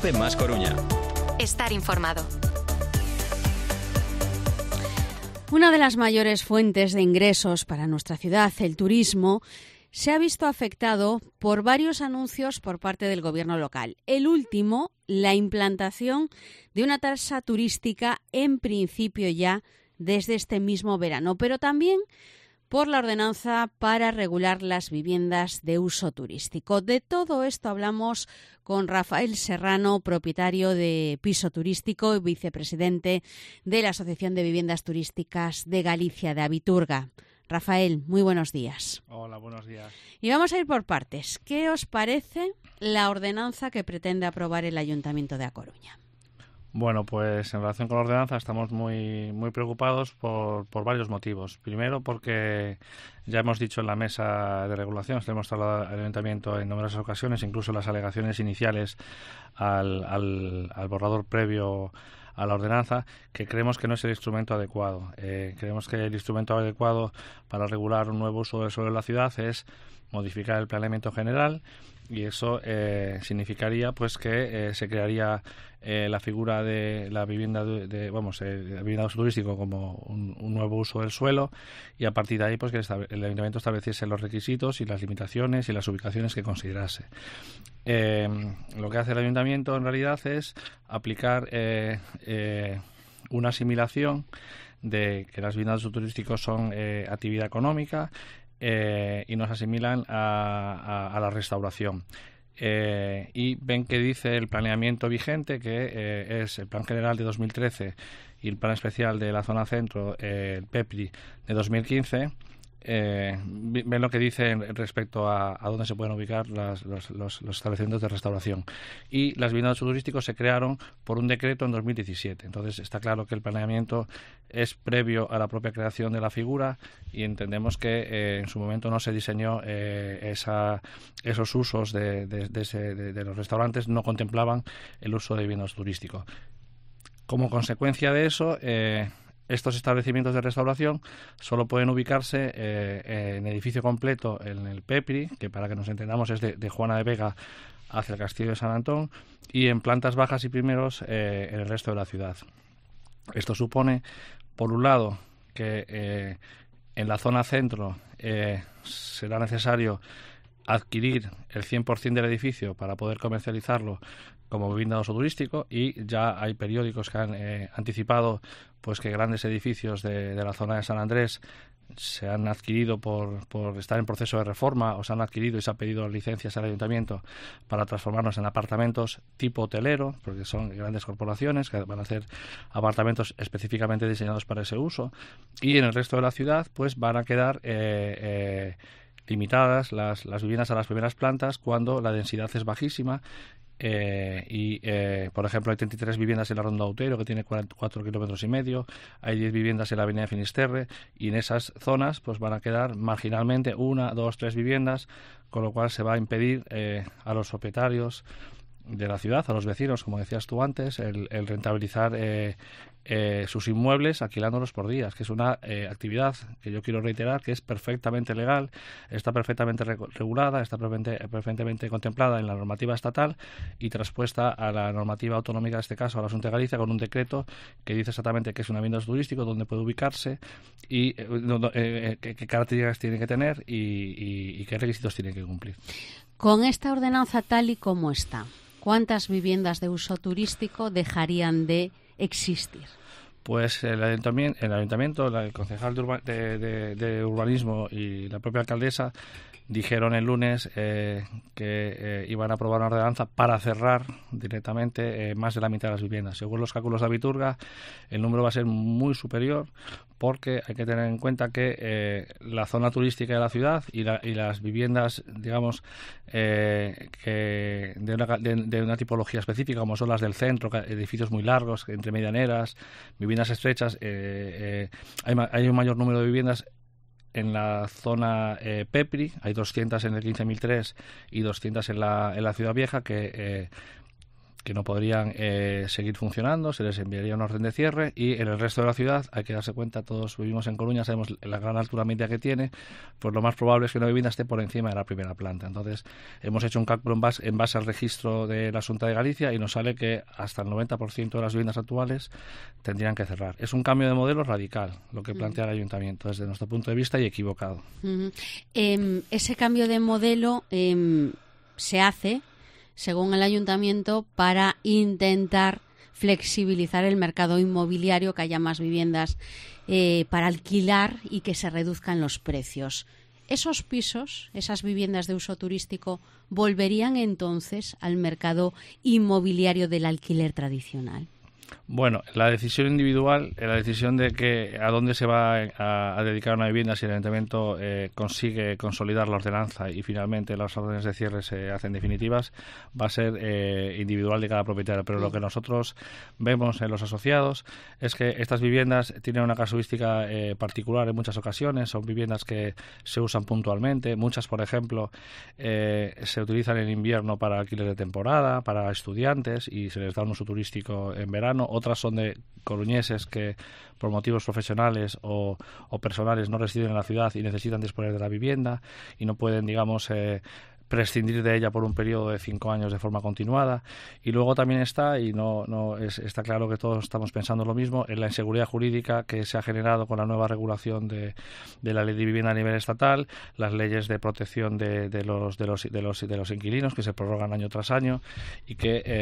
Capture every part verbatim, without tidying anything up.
COPE más Coruña. Estar informado. Una de las mayores fuentes de ingresos para nuestra ciudad, el turismo, se ha visto afectado por varios anuncios por parte del gobierno local. El último, la implantación de una tasa turística en principio ya desde este mismo verano, pero también por la ordenanza para regular las viviendas de uso turístico. De todo esto hablamos con Rafael Serrano, propietario de Piso Turístico y vicepresidente de la Asociación de Viviendas Turísticas de Galicia, de Abiturga. Rafael, muy buenos días. Hola, buenos días. Y vamos a ir por partes. ¿Qué os parece la ordenanza que pretende aprobar el Ayuntamiento de A Coruña? Bueno, pues en relación con la ordenanza estamos muy muy preocupados por, por varios motivos. Primero, porque ya hemos dicho en la mesa de regulación, hemos hablado al Ayuntamiento en numerosas ocasiones, incluso las alegaciones iniciales al, al, al borrador previo a la ordenanza, que creemos que no es el instrumento adecuado. Eh, creemos que el instrumento adecuado para regular un nuevo uso del suelo en la ciudad es modificar el planeamiento general, y eso eh, significaría pues que eh, se crearía eh, la figura de la vivienda de, de vamos eh, la vivienda de uso turístico como un, un nuevo uso del suelo, y a partir de ahí pues que el Ayuntamiento estableciese los requisitos y las limitaciones y las ubicaciones que considerase. Eh, lo que hace el Ayuntamiento en realidad es aplicar eh, eh, una asimilación de que las viviendas de uso turístico son eh, actividad económica, Eh, y nos asimilan a, a, a la restauración. Eh, y ven que dice el planeamiento vigente, que eh, es el Plan General de dos mil trece y el Plan Especial de la Zona Centro, eh, el PEPRI, de dos mil quince, eh, ven lo que dice respecto a, a dónde se pueden ubicar las, los, los, los establecimientos de restauración. Y las viviendas de uso turístico se crearon por un decreto en dos mil diecisiete. Entonces está claro que el planeamiento es previo a la propia creación de la figura, y entendemos que eh, en su momento no se diseñó eh, esa, esos usos de, de, de, ese, de, de los restaurantes, no contemplaban el uso de viviendas turísticos. Como consecuencia de eso, eh, estos establecimientos de restauración solo pueden ubicarse eh, en edificio completo en el PEPRI, que para que nos entendamos es de, de Juana de Vega hacia el Castillo de San Antón, y en plantas bajas y primeros eh, en el resto de la ciudad. Esto supone, por un lado, que eh, en la zona centro eh, será necesario adquirir el cien por ciento del edificio para poder comercializarlo como vivienda de uso turístico, y ya hay periódicos que han eh, anticipado pues que grandes edificios de, de la zona de San Andrés se han adquirido por, por estar en proceso de reforma, o se han adquirido y se han pedido licencias al Ayuntamiento para transformarlos en apartamentos tipo hotelero, porque son grandes corporaciones que van a hacer apartamentos específicamente diseñados para ese uso. Y en el resto de la ciudad pues van a quedar eh, eh, limitadas las, las viviendas a las primeras plantas cuando la densidad es bajísima. Eh, y eh, por ejemplo hay treinta y tres viviendas en la Ronda Outeiro, que tiene cuatro kilómetros y medio, hay diez viviendas en la avenida Finisterre, y en esas zonas pues van a quedar marginalmente una, dos, tres viviendas, con lo cual se va a impedir eh, a los propietarios de la ciudad, a los vecinos, como decías tú antes, el, el rentabilizar eh, eh, sus inmuebles alquilándolos por días, que es una eh, actividad que yo quiero reiterar que es perfectamente legal, está perfectamente re- regulada, está perfectamente, perfectamente contemplada en la normativa estatal y transpuesta a la normativa autonómica, en este caso a la Xunta de Galicia, con un decreto que dice exactamente qué es una vivienda turística, dónde puede ubicarse y eh, eh, qué, qué características tiene que tener y, y, y qué requisitos tiene que cumplir. Con esta ordenanza tal y como está, ¿cuántas viviendas de uso turístico dejarían de existir? Pues el ayuntamiento, el, ayuntamiento, el concejal de, urba, de, de, de urbanismo y la propia alcaldesa dijeron el lunes eh, que eh, iban a aprobar una ordenanza para cerrar directamente eh, más de la mitad de las viviendas. Según los cálculos de Abiturga, el número va a ser muy superior, porque hay que tener en cuenta que eh, la zona turística de la ciudad y, la, y las viviendas, digamos, eh, que de, una, de, de una tipología específica, como son las del centro, edificios muy largos, entre medianeras, viviendas estrechas, eh, eh, hay, hay un mayor número de viviendas en la zona eh, PEPRI, hay doscientas en el quince mil tres y doscientas en la, en la Ciudad Vieja, que eh, que no podrían eh, seguir funcionando, se les enviaría una orden de cierre, y en el resto de la ciudad hay que darse cuenta, todos vivimos en Coruña, sabemos la gran altura media que tiene, pues lo más probable es que una vivienda esté por encima de la primera planta. Entonces hemos hecho un cálculo en base, en base al registro de la Xunta de Galicia y nos sale que hasta el noventa por ciento de las viviendas actuales tendrían que cerrar. Es un cambio de modelo radical lo que plantea el Ayuntamiento desde nuestro punto de vista, y equivocado. Uh-huh. Eh, ese cambio de modelo eh, se hace, según el Ayuntamiento, para intentar flexibilizar el mercado inmobiliario, que haya más viviendas eh, para alquilar y que se reduzcan los precios. ¿Esos pisos, esas viviendas de uso turístico, volverían entonces al mercado inmobiliario del alquiler tradicional? Bueno, la decisión individual, la decisión de que a dónde se va a, a dedicar una vivienda, si el Ayuntamiento eh, consigue consolidar la ordenanza y finalmente las órdenes de cierre se hacen definitivas, va a ser eh, individual de cada propietario. Pero lo que nosotros vemos en los asociados es que estas viviendas tienen una casuística eh, particular en muchas ocasiones. Son viviendas que se usan puntualmente. Muchas, por ejemplo, eh, se utilizan en invierno para alquiler de temporada, para estudiantes, y se les da un uso turístico en verano. Otras son de coruñeses que por motivos profesionales o, o personales no residen en la ciudad y necesitan disponer de la vivienda y no pueden, digamos, eh, prescindir de ella por un periodo de cinco años de forma continuada. Y luego también está, y no, no es, está claro que todos estamos pensando lo mismo, en la inseguridad jurídica que se ha generado con la nueva regulación de, de la ley de vivienda a nivel estatal, las leyes de protección de, de, los, de, los, de, los, de los inquilinos que se prorrogan año tras año y que, eh,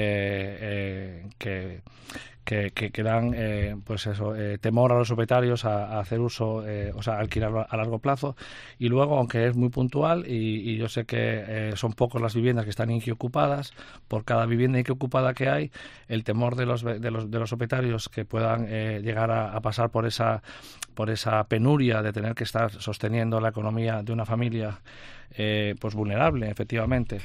eh, que que, que, que dan eh, pues eso, eh, temor a los propietarios a, a hacer uso, eh, o sea, alquilar a largo plazo. Y luego, aunque es muy puntual, y, y yo sé que eh, son pocos las viviendas que están inquiocupadas, por cada vivienda inquiocupada que hay, el temor de los de los, de los propietarios que puedan eh, llegar a, a pasar por esa por esa penuria de tener que estar sosteniendo la economía de una familia Eh, pues vulnerable, efectivamente,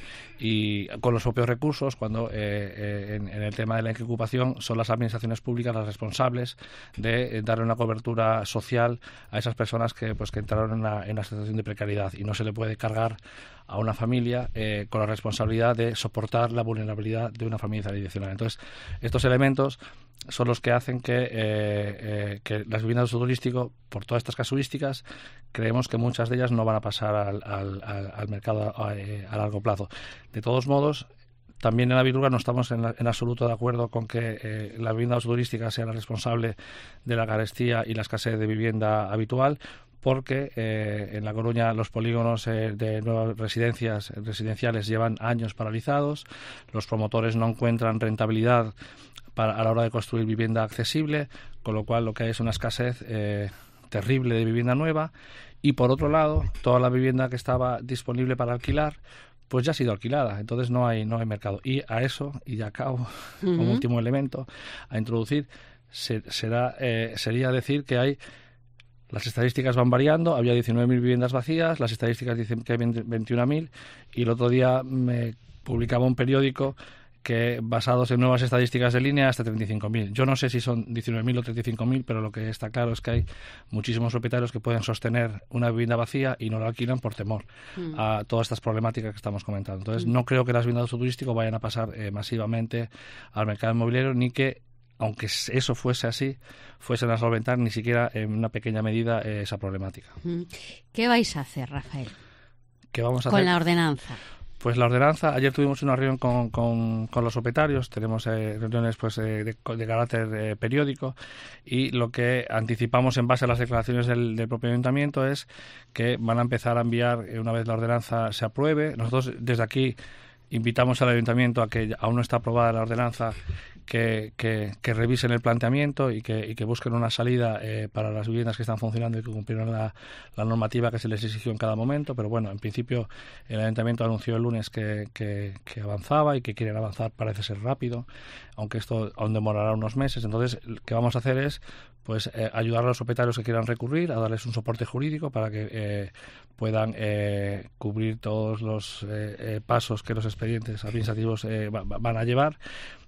y con los propios recursos, cuando eh, eh, en, en el tema de la inquiocupación son las administraciones públicas las responsables de eh, darle una cobertura social a esas personas que pues que entraron en una, en una situación de precariedad, y no se le puede cargar a una familia eh, con la responsabilidad de soportar la vulnerabilidad de una familia tradicional. Entonces, estos elementos son los que hacen que, eh, eh, que las viviendas de uso turístico, por todas estas casuísticas, creemos que muchas de ellas no van a pasar al, al, al mercado a, a largo plazo. De todos modos, también en la Biturga no estamos en, la, en absoluto de acuerdo con que eh, la vivienda turística sea la responsable de la carestía y la escasez de vivienda habitual, porque eh, en La Coruña los polígonos eh, de nuevas residencias residenciales llevan años paralizados, los promotores no encuentran rentabilidad para, a la hora de construir vivienda accesible, con lo cual lo que hay es una escasez eh, terrible de vivienda nueva, y por otro lado, toda la vivienda que estaba disponible para alquilar pues ya ha sido alquilada, entonces no hay no hay mercado. Y a eso, y ya acabo, uh-huh. como último elemento a introducir, se, será, eh, sería decir que hay las estadísticas van variando, había diecinueve mil viviendas vacías, las estadísticas dicen que hay veintiuno mil, y el otro día me publicaba un periódico que, basados en nuevas estadísticas de línea, hasta treinta y cinco mil. Yo no sé si son diecinueve mil o treinta y cinco mil, pero lo que está claro es que hay muchísimos propietarios que pueden sostener una vivienda vacía y no la alquilan por temor mm. a todas estas problemáticas que estamos comentando. Entonces, mm. no creo que las viviendas de uso turístico vayan a pasar eh, masivamente al mercado inmobiliario, ni que, aunque eso fuese así, fuesen a solventar ni siquiera en una pequeña medida eh, esa problemática. ¿Qué vais a hacer, Rafael? ¿Qué vamos a con hacer? la ordenanza? Pues la ordenanza, ayer tuvimos una reunión con, con, con los propietarios, tenemos eh, reuniones pues eh, de, de carácter eh, periódico, y lo que anticipamos en base a las declaraciones del, del propio ayuntamiento es que van a empezar a enviar, eh, una vez la ordenanza se apruebe. Nosotros desde aquí invitamos al ayuntamiento a que, aún no está aprobada la ordenanza, que, que, que revisen el planteamiento y que, y que busquen una salida eh, para las viviendas que están funcionando y que cumplieron la, la normativa que se les exigió en cada momento. Pero bueno, en principio el ayuntamiento anunció el lunes que, que, que avanzaba y que quieren avanzar, parece ser rápido, aunque esto aún demorará unos meses. Entonces, lo que vamos a hacer es pues eh, ayudar a los propietarios que quieran recurrir, a darles un soporte jurídico para que eh, puedan eh, cubrir todos los eh, eh, pasos que los expedientes administrativos eh, va, van a llevar.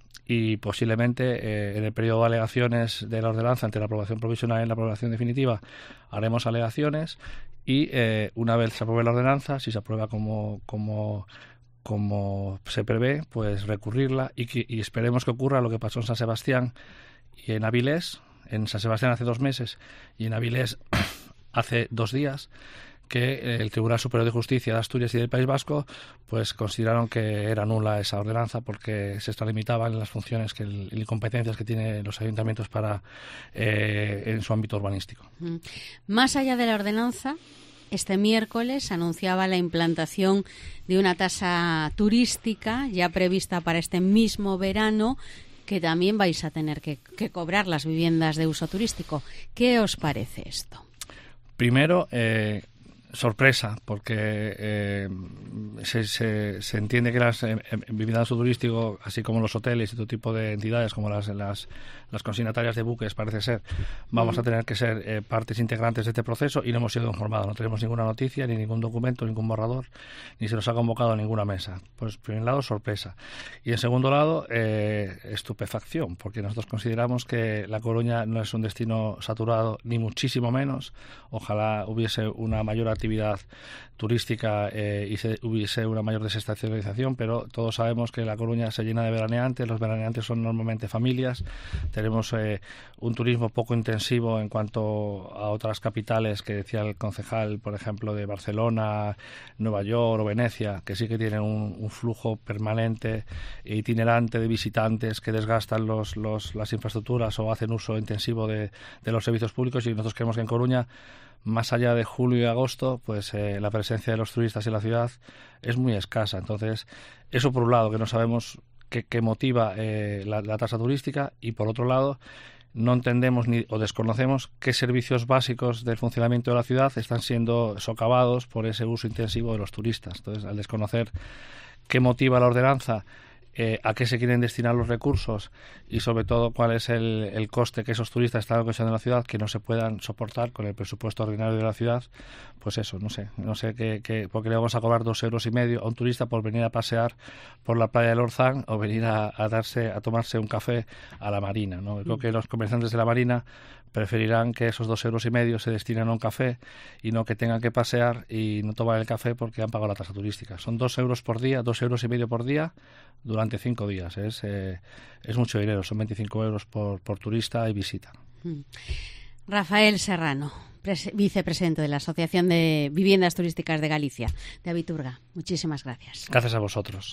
Y posiblemente eh, en el periodo de alegaciones de la ordenanza, entre la aprobación provisional y la aprobación definitiva, haremos alegaciones, y eh, una vez se apruebe la ordenanza, si se aprueba como como como se prevé, pues recurrirla y, que, y esperemos que ocurra lo que pasó en San Sebastián y en Avilés, en San Sebastián hace dos meses y en Avilés hace dos días, que el Tribunal Superior de Justicia de Asturias y del País Vasco pues consideraron que era nula esa ordenanza porque se extralimitaban las funciones que el, y competencias que tienen los ayuntamientos para eh, en su ámbito urbanístico. Más allá de la ordenanza, este miércoles anunciaba la implantación de una tasa turística ya prevista para este mismo verano, que también vais a tener que, que cobrar las viviendas de uso turístico. ¿Qué os parece esto? Primero, eh, sorpresa, porque eh, se, se, se entiende que las eh, viviendas de uso turístico, así como los hoteles y todo tipo de entidades como las, las, las consignatarias de buques, parece ser, vamos a tener que ser eh, partes integrantes de este proceso y no hemos sido informados, no tenemos ninguna noticia, ni ningún documento, ningún borrador, ni se nos ha convocado a ninguna mesa. Pues, por un lado, sorpresa. Y, en segundo lado, eh, estupefacción, porque nosotros consideramos que La Coruña no es un destino saturado, ni muchísimo menos. Ojalá hubiese una mayor actividad turística eh, y se, hubiese una mayor desestacionalización, pero todos sabemos que La Coruña se llena de veraneantes, los veraneantes son normalmente familias, tenemos eh, un turismo poco intensivo en cuanto a otras capitales que decía el concejal, por ejemplo, de Barcelona, Nueva York o Venecia, que sí que tienen un, un flujo permanente e itinerante de visitantes que desgastan los, los, las infraestructuras o hacen uso intensivo de, de los servicios públicos, y nosotros creemos que en Coruña, más allá de julio y agosto, pues eh, la presencia de los turistas en la ciudad es muy escasa. Entonces, eso por un lado, que no sabemos qué, qué motiva eh, la, la tasa turística, y por otro lado, no entendemos ni o desconocemos qué servicios básicos del funcionamiento de la ciudad están siendo socavados por ese uso intensivo de los turistas. Entonces, al desconocer qué motiva la ordenanza, Eh, a qué se quieren destinar los recursos y sobre todo cuál es el, el coste que esos turistas están ocasionando en la ciudad, que no se puedan soportar con el presupuesto ordinario de la ciudad, pues eso, no sé, no sé qué, qué, por qué le vamos a cobrar dos euros y medio a un turista por venir a pasear por la playa del Orzán o venir a, a darse, a tomarse un café a la Marina, ¿no? Creo que los comerciantes de la Marina preferirán que esos dos euros y medio se destinen a un café y no que tengan que pasear y no tomar el café porque han pagado la tasa turística. Son dos euros por día, dos euros y medio por día durante cinco días. Es, eh, es mucho dinero, son veinticinco euros por, por turista y visita. Rafael Serrano, vicepresidente de la Asociación de Viviendas Turísticas de Galicia, de Abiturga. Muchísimas gracias. Gracias a vosotros.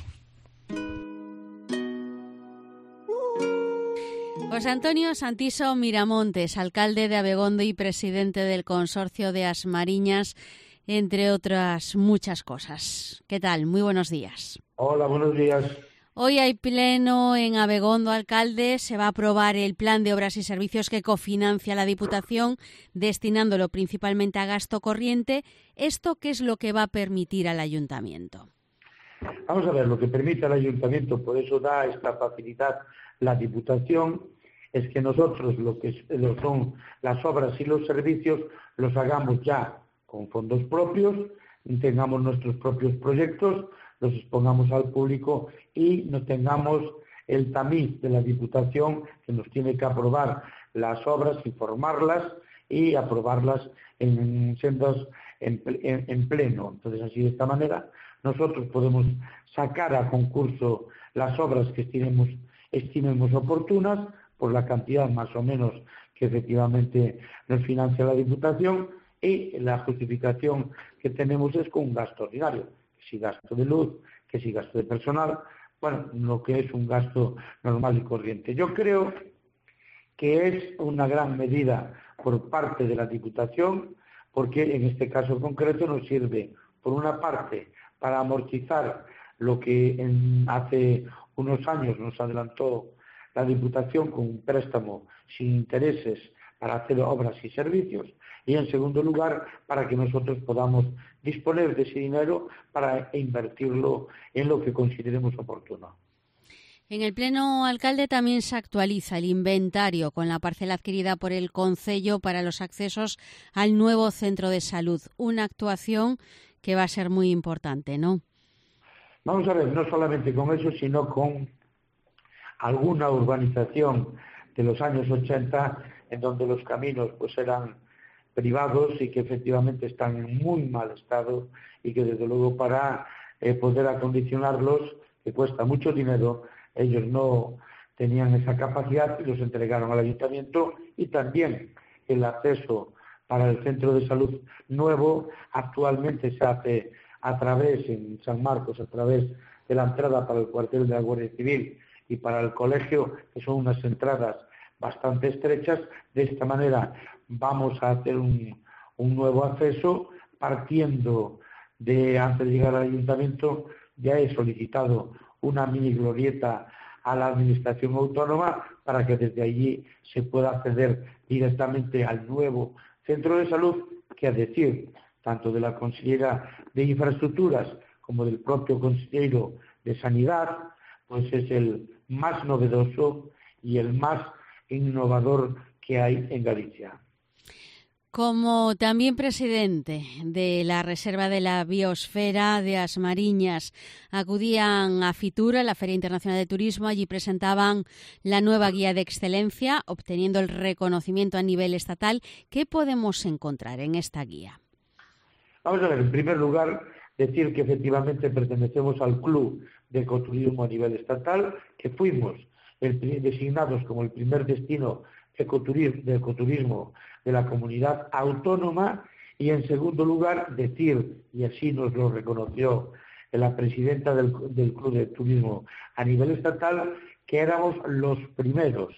José Antonio Santiso Miramontes, alcalde de Abegondo y presidente del Consorcio de As Mariñas, entre otras muchas cosas. ¿Qué tal? Muy buenos días. Hola, buenos días. Hoy hay pleno en Abegondo, alcalde. Se va a aprobar el plan de obras y servicios que cofinancia la Diputación, destinándolo principalmente a gasto corriente. ¿Esto qué es lo que va a permitir al Ayuntamiento? Vamos a ver, lo que permite al Ayuntamiento, por eso da esta facilidad la Diputación, es que nosotros lo que lo son las obras y los servicios los hagamos ya con fondos propios, tengamos nuestros propios proyectos, los expongamos al público y no tengamos el tamiz de la Diputación que nos tiene que aprobar las obras, informarlas y aprobarlas en sendas en, en, en pleno. Entonces, así de esta manera nosotros podemos sacar a concurso las obras que estimemos, estimemos oportunas por la cantidad más o menos que efectivamente nos financia la Diputación, y la justificación que tenemos es con un gasto ordinario, que si gasto de luz, que si gasto de personal, bueno, lo que es un gasto normal y corriente. Yo creo que es una gran medida por parte de la Diputación, porque en este caso concreto nos sirve, por una parte, para amortizar lo que en, hace unos años nos adelantó la Diputación con un préstamo sin intereses para hacer obras y servicios, y en segundo lugar para que nosotros podamos disponer de ese dinero para invertirlo en lo que consideremos oportuno. En el Pleno, alcalde, también se actualiza el inventario con la parcela adquirida por el Concello para los accesos al nuevo centro de salud, una actuación que va a ser muy importante, ¿no? Vamos a ver, no solamente con eso, sino con alguna urbanización de los años ochenta en donde los caminos pues eran privados y que efectivamente están en muy mal estado y que desde luego para eh, poder acondicionarlos, que cuesta mucho dinero. Ellos no tenían esa capacidad y los entregaron al ayuntamiento, y también el acceso para el centro de salud nuevo actualmente se hace a través, en San Marcos, a través de la entrada para el cuartel de la Guardia Civil y para el colegio, que son unas entradas bastante estrechas. De esta manera vamos a hacer un, un nuevo acceso partiendo de, antes de llegar al ayuntamiento, ya he solicitado una mini glorieta a la administración autónoma para que desde allí se pueda acceder directamente al nuevo centro de salud, que a decir tanto de la consellera de Infraestructuras como del propio consejero de Sanidad, pues es el más novedoso y el más innovador que hay en Galicia. Como también presidente de la Reserva de la Biosfera de As Mariñas, acudían a Fitur, a la Feria Internacional de Turismo. Allí presentaban la nueva guía de excelencia, obteniendo el reconocimiento a nivel estatal. ¿Qué podemos encontrar en esta guía? Vamos a ver, en primer lugar, decir que efectivamente pertenecemos al Club de Ecoturismo a nivel estatal, que fuimos el, designados como el primer destino ecoturismo, de ecoturismo de la comunidad autónoma, y en segundo lugar decir, y así nos lo reconoció la presidenta del, del Club de Turismo a nivel estatal, que éramos los primeros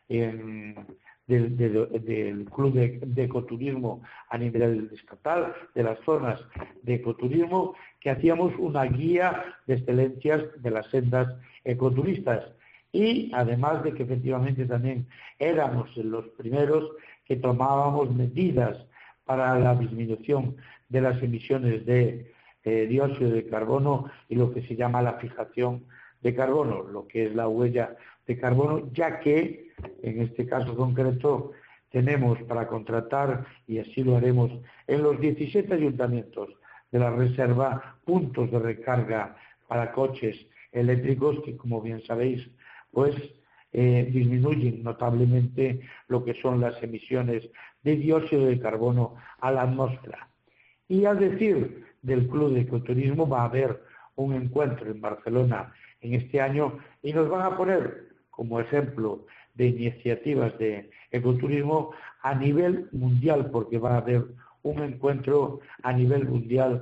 en, del, de, del Club de, de Ecoturismo a nivel estatal, de las zonas de ecoturismo, que hacíamos una guía de excelencias de las sendas ecoturistas. Y además de que efectivamente también éramos los primeros que tomábamos medidas para la disminución de las emisiones de eh, dióxido de carbono y lo que se llama la fijación de carbono, lo que es la huella de carbono, ya que en este caso concreto tenemos para contratar, y así lo haremos en los diecisiete ayuntamientos de la reserva, puntos de recarga para coches eléctricos que, como bien sabéis, pues eh, disminuyen notablemente lo que son las emisiones de dióxido de carbono a la atmósfera. Y al decir del Club de Ecoturismo, va a haber un encuentro en Barcelona en este año y nos van a poner como ejemplo de iniciativas de ecoturismo a nivel mundial, porque va a haber un encuentro a nivel mundial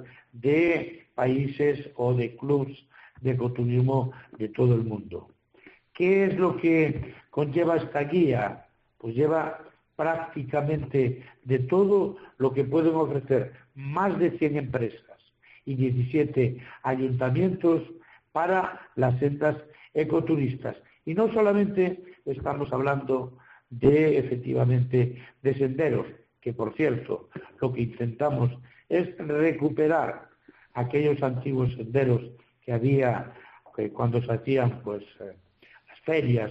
de países o de clubes de ecoturismo de todo el mundo. ¿Qué es lo que conlleva esta guía? Pues lleva prácticamente de todo lo que pueden ofrecer más de cien empresas y diecisiete ayuntamientos para las sendas ecoturistas. Y no solamente estamos hablando de, efectivamente, de senderos, que por cierto, lo que intentamos es recuperar aquellos antiguos senderos que había que cuando se hacían pues eh, las ferias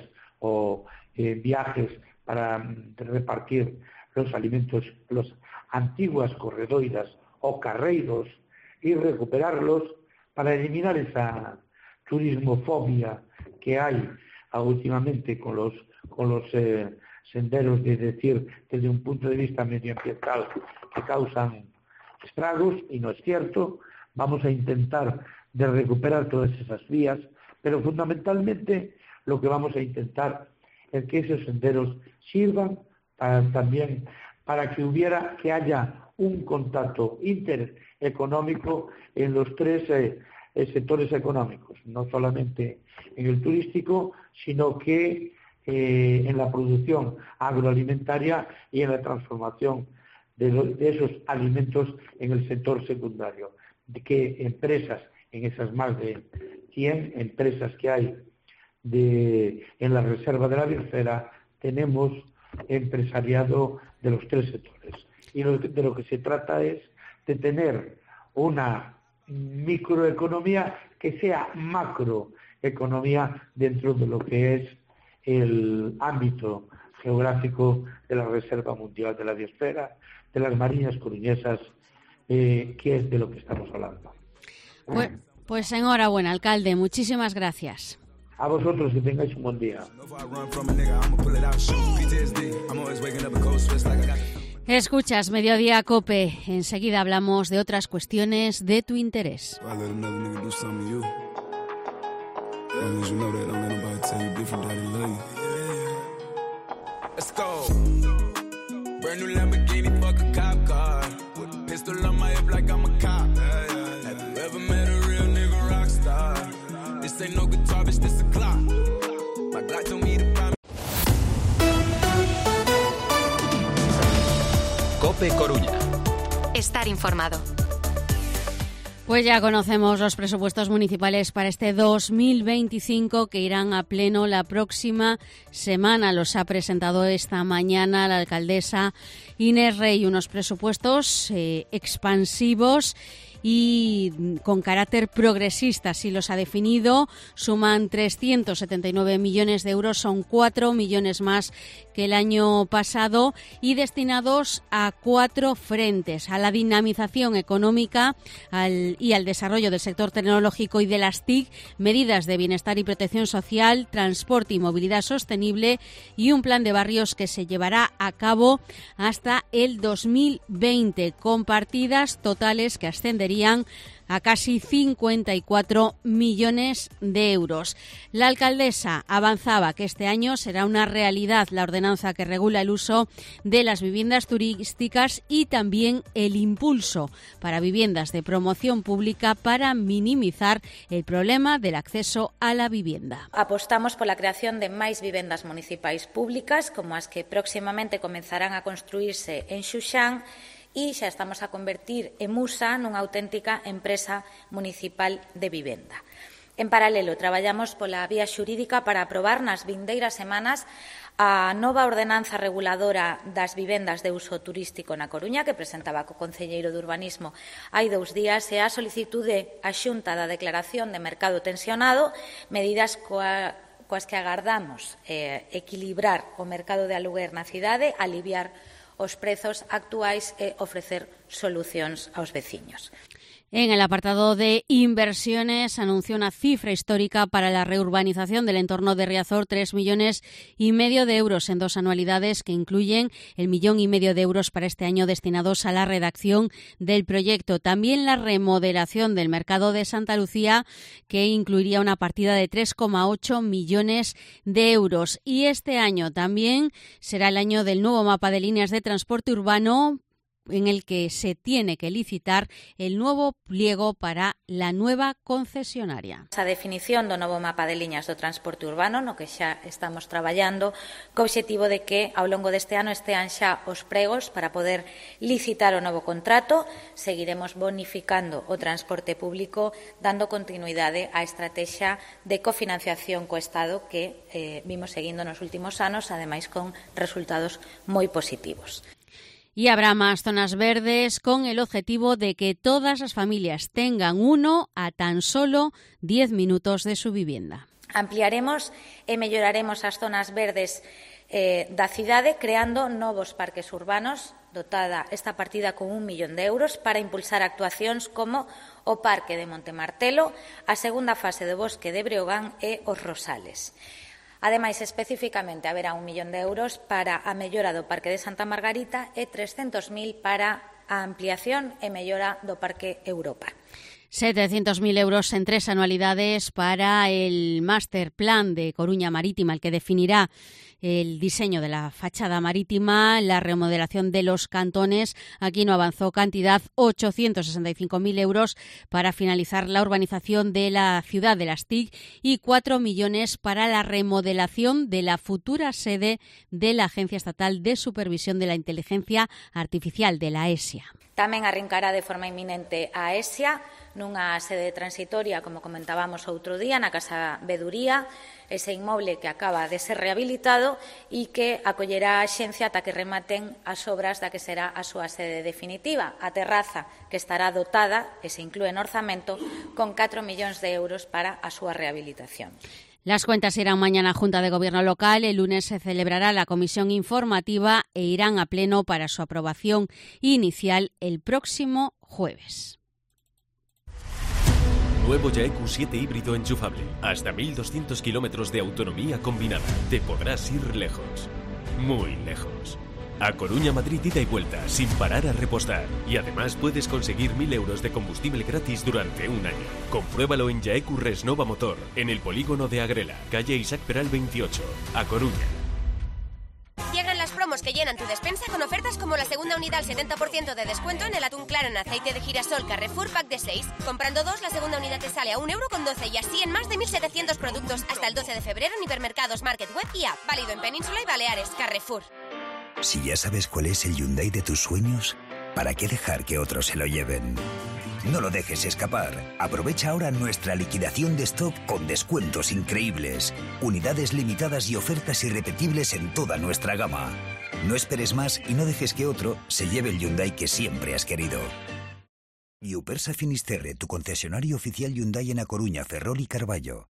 o eh, viajes para mm, repartir los alimentos, los antiguas corredoiras o carreiros, y recuperarlos para eliminar esa turismofobia que hay últimamente con los con los eh, senderos, de decir, desde un punto de vista medioambiental, que causan estragos, y no es cierto. Vamos a intentar de recuperar todas esas vías, pero fundamentalmente lo que vamos a intentar es que esos senderos sirvan para, también para que hubiera, que haya un contacto intereconómico en los tres eh, sectores económicos, no solamente en el turístico, sino que eh, en la producción agroalimentaria y en la transformación de, lo, de esos alimentos en el sector secundario. De que empresas, en esas más de cien empresas que hay de, en la Reserva de la Biosfera, tenemos empresariado de los tres sectores. Y lo, de lo que se trata es de tener una microeconomía que sea macroeconomía dentro de lo que es el ámbito geográfico de la Reserva Mundial de la Biosfera, de las Mariñas Coruñesas, eh, que es de lo que estamos hablando. Pues, pues enhorabuena, alcalde, muchísimas gracias. A vosotros, que tengáis un buen día. Escuchas Mediodía Cope. Enseguida hablamos de otras cuestiones de tu interés. Cope Coruña. Estar informado. Pues ya conocemos los presupuestos municipales para este dos mil veinticinco que irán a pleno la próxima semana. Los ha presentado esta mañana la alcaldesa Inés Rey. Unos presupuestos eh, expansivos y con carácter progresista, así los ha definido. Suman trescientos setenta y nueve millones de euros, son cuatro millones más que el año pasado y destinados a cuatro frentes: a la dinamización económica al, y al desarrollo del sector tecnológico y de las T I C, medidas de bienestar y protección social, transporte y movilidad sostenible y un plan de barrios que se llevará a cabo hasta el dos mil veinte, con partidas totales que ascenderían a casi cincuenta y cuatro millones de euros. La alcaldesa avanzaba que este año será una realidad la ordenanza que regula el uso de las viviendas turísticas y también el impulso para viviendas de promoción pública para minimizar el problema del acceso a la vivienda. Apostamos pola creación de máis vivendas municipais públicas, como as que próximamente comenzarán a construirse en Xuxán, e xa estamos a convertir Emusa nunha auténtica empresa municipal de vivenda. En paralelo, traballamos pola vía xurídica para aprobar nas vindeiras semanas a nova ordenanza reguladora das vivendas de uso turístico na Coruña, que presentaba co Concelleiro de Urbanismo hai dous días, e a solicitude a Xunta da declaración de mercado tensionado, medidas coa, coas que agardamos eh, equilibrar o mercado de aluguer na cidade, aliviar os prezos actuais e ofrecer solucións aos veciños. En el apartado de inversiones anunció una cifra histórica para la reurbanización del entorno de Riazor, tres millones y medio de euros en dos anualidades que incluyen el millón y medio de euros para este año destinados a la redacción del proyecto. También la remodelación del mercado de Santa Lucía, que incluiría una partida de tres coma ocho millones de euros. Y este año también será el año del nuevo mapa de líneas de transporte urbano, en el que se tiene que licitar el nuevo pliego para la nueva concesionaria. A definición do novo mapa de liñas do transporte urbano, no que xa estamos traballando, co obxectivo de que ao longo deste ano estean xa os pregos para poder licitar o novo contrato. Seguiremos bonificando o transporte público, dando continuidade á estrategia de cofinanciación co Estado que eh, vimos seguindo nos últimos anos, ademais con resultados moi positivos. Y habrá más zonas verdes con el objetivo de que todas las familias tengan uno a tan solo diez minutos de su vivienda. Ampliaremos e melloraremos as zonas verdes eh, da cidade creando novos parques urbanos, dotada esta partida con un millón de euros para impulsar actuacións como o Parque de Montemartelo, a segunda fase do Bosque de Breogán e os Rosales. Ademais, especificamente, haberá un millón de euros para a mellora do Parque de Santa Margarita e trescentos mil para a ampliación e mellora do Parque Europa. setecientos mil euros en tres anualidades para el Master Plan de Coruña Marítima, el que definirá el diseño de la fachada marítima, la remodelación de los cantones. Aquí no avanzó cantidad, ochocientos sesenta y cinco mil euros para finalizar la urbanización de la ciudad de las T I C y cuatro millones para la remodelación de la futura sede de la Agencia Estatal de Supervisión de la Inteligencia Artificial, de la ESIA. Tamén arrincará de forma inminente a ESIA nunha sede transitoria, como comentábamos outro día, na Casa Beduría, ese inmoble que acaba de ser rehabilitado e que acollerá a xencia ata que rematen as obras da que será a súa sede definitiva, a terraza, que estará dotada, e se inclúe no orzamento, con catro millóns de euros para a súa rehabilitación. Las cuentas irán mañana a Junta de Gobierno local, el lunes se celebrará la comisión informativa e irán a pleno para su aprobación inicial el próximo jueves. Nuevo Ya E Q siete híbrido enchufable. Hasta mil doscientos kilómetros de autonomía combinada. Te podrás ir lejos. Muy lejos. A Coruña, Madrid, ida y vuelta, sin parar a repostar. Y además puedes conseguir mil euros de combustible gratis durante un año. Compruébalo en Yaecu Resnova Motor, en el polígono de Agrela, calle Isaac Peral veintiocho, A Coruña. Llegan las promos que llenan tu despensa con ofertas como la segunda unidad al setenta por ciento de descuento en el atún claro en aceite de girasol Carrefour Pack de seis. Comprando dos, la segunda unidad te sale a un euro con doce y así en más de mil setecientos productos hasta el doce de febrero en hipermercados, Market, Web y App. Válido en Península y Baleares. Carrefour. Si ya sabes cuál es el Hyundai de tus sueños, ¿para qué dejar que otros se lo lleven? No lo dejes escapar. Aprovecha ahora nuestra liquidación de stock con descuentos increíbles, unidades limitadas y ofertas irrepetibles en toda nuestra gama. No esperes más y no dejes que otro se lleve el Hyundai que siempre has querido. Iupersa Finisterre, tu concesionario oficial Hyundai en A Coruña, Ferrol y Carballo.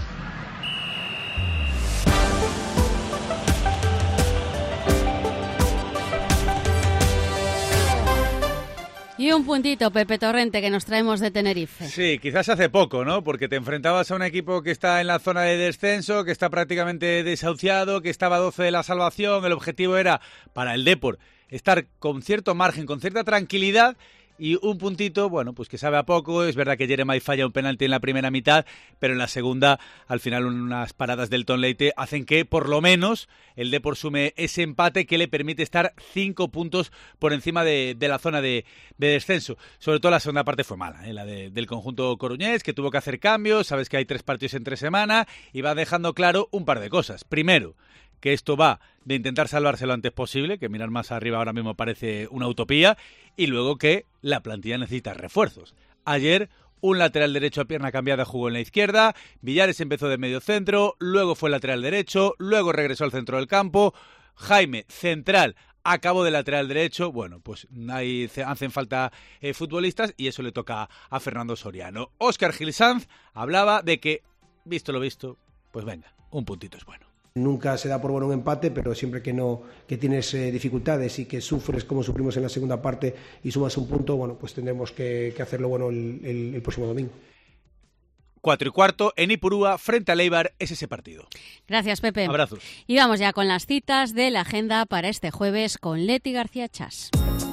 Y un puntito, Pepe Torrente, que nos traemos de Tenerife. Sí, quizás hace poco, ¿no? Porque te enfrentabas a un equipo que está en la zona de descenso, que está prácticamente desahuciado, que estaba a doce de la salvación. El objetivo era, para el Depor, estar con cierto margen, con cierta tranquilidad. Y un puntito, bueno, pues que sabe a poco. Es verdad que Jeremai falla un penalti en la primera mitad, pero en la segunda, al final, unas paradas del Ton Leite hacen que, por lo menos, el Depor sume ese empate que le permite estar cinco puntos por encima de, de la zona de, de descenso. Sobre todo la segunda parte fue mala, ¿eh? La de, del conjunto coruñés, que tuvo que hacer cambios. Sabes que hay tres partidos entre semana y va dejando claro un par de cosas. Primero, que esto va de intentar salvarse lo antes posible, que mirar más arriba ahora mismo parece una utopía, y luego que la plantilla necesita refuerzos. Ayer, un lateral derecho a pierna cambiada jugó en la izquierda, Villares empezó de medio centro, luego fue lateral derecho, luego regresó al centro del campo, Jaime, central, acabó de lateral derecho. Bueno, pues ahí hacen falta eh, futbolistas y eso le toca a Fernando Soriano. Óscar Gil Sanz hablaba de que, visto lo visto, pues venga, un puntito es bueno. Nunca se da por bueno un empate, pero siempre que no que tienes eh, dificultades y que sufres como sufrimos en la segunda parte y sumas un punto, bueno, pues tendremos que, que hacerlo bueno el, el, el próximo domingo. Cuatro y cuarto, en Ipurúa, frente al Eibar, es ese partido. Gracias, Pepe. Abrazos. Y vamos ya con las citas de la agenda para este jueves con Leti García Chas.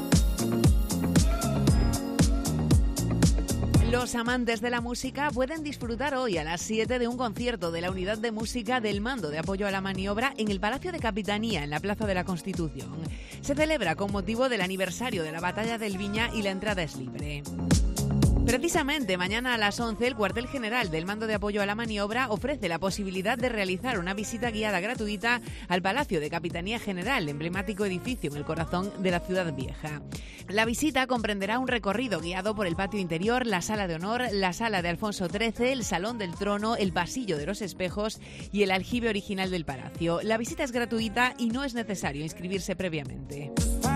Los amantes de la música pueden disfrutar hoy a las siete de un concierto de la Unidad de Música del Mando de Apoyo a la Maniobra en el Palacio de Capitanía, en la Plaza de la Constitución. Se celebra con motivo del aniversario de la Batalla del Viña y la entrada es libre. Precisamente mañana a las once el cuartel general del Mando de Apoyo a la Maniobra ofrece la posibilidad de realizar una visita guiada gratuita al Palacio de Capitanía General, emblemático edificio en el corazón de la ciudad vieja. La visita comprenderá un recorrido guiado por el patio interior, la sala de honor, la sala de Alfonso trece, el salón del trono, el pasillo de los espejos y el aljibe original del palacio. La visita es gratuita y no es necesario inscribirse previamente.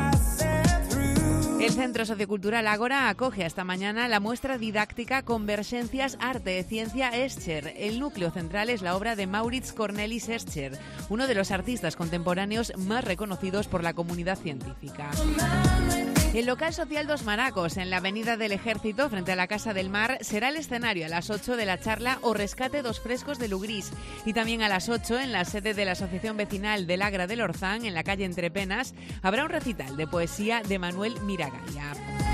El Centro Sociocultural Ágora acoge hasta mañana la muestra didáctica Convergencias Arte Ciencia Escher. El núcleo central es la obra de Maurits Cornelis Escher, uno de los artistas contemporáneos más reconocidos por la comunidad científica. El local social Dos Maracos, en la Avenida del Ejército, frente a la Casa del Mar, será el escenario a las ocho de la charla O Rescate dos frescos de Lugrís. Y también a las ocho, en la sede de la Asociación Vecinal del Agra del Orzán, en la calle Entrepenas, habrá un recital de poesía de Manuel Miragaya.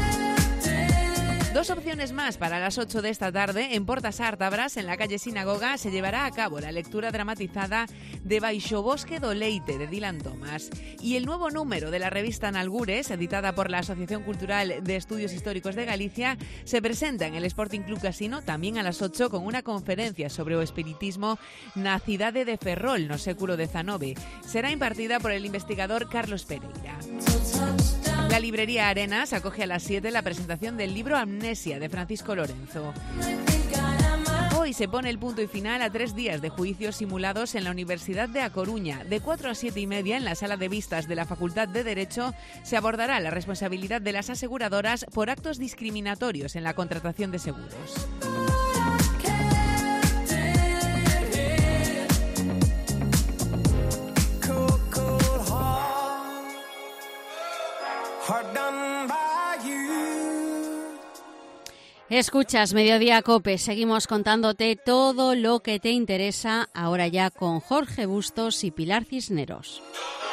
Dos opciones más para las ocho de esta tarde. En Portas Ártabras, en la calle Sinagoga, se llevará a cabo la lectura dramatizada de Baixo Bosque do Leite, de Dylan Thomas. Y el nuevo número de la revista Nalgures, editada por la Asociación Cultural de Estudios Históricos de Galicia, se presenta en el Sporting Club Casino también a las ocho con una conferencia sobre o espiritismo na cidade de Ferrol, no século diecinueve. Será impartida por el investigador Carlos Pereira. La librería Arenas acoge a las siete la presentación del libro Amnesia de Francisco Lorenzo. Hoy se pone el punto y final a tres días de juicios simulados en la Universidad de A Coruña. De cuatro a siete y media, en la sala de vistas de la Facultad de Derecho, se abordará la responsabilidad de las aseguradoras por actos discriminatorios en la contratación de seguros. Escuchas Mediodía Cope, seguimos contándote todo lo que te interesa, ahora ya con Jorge Bustos y Pilar Cisneros.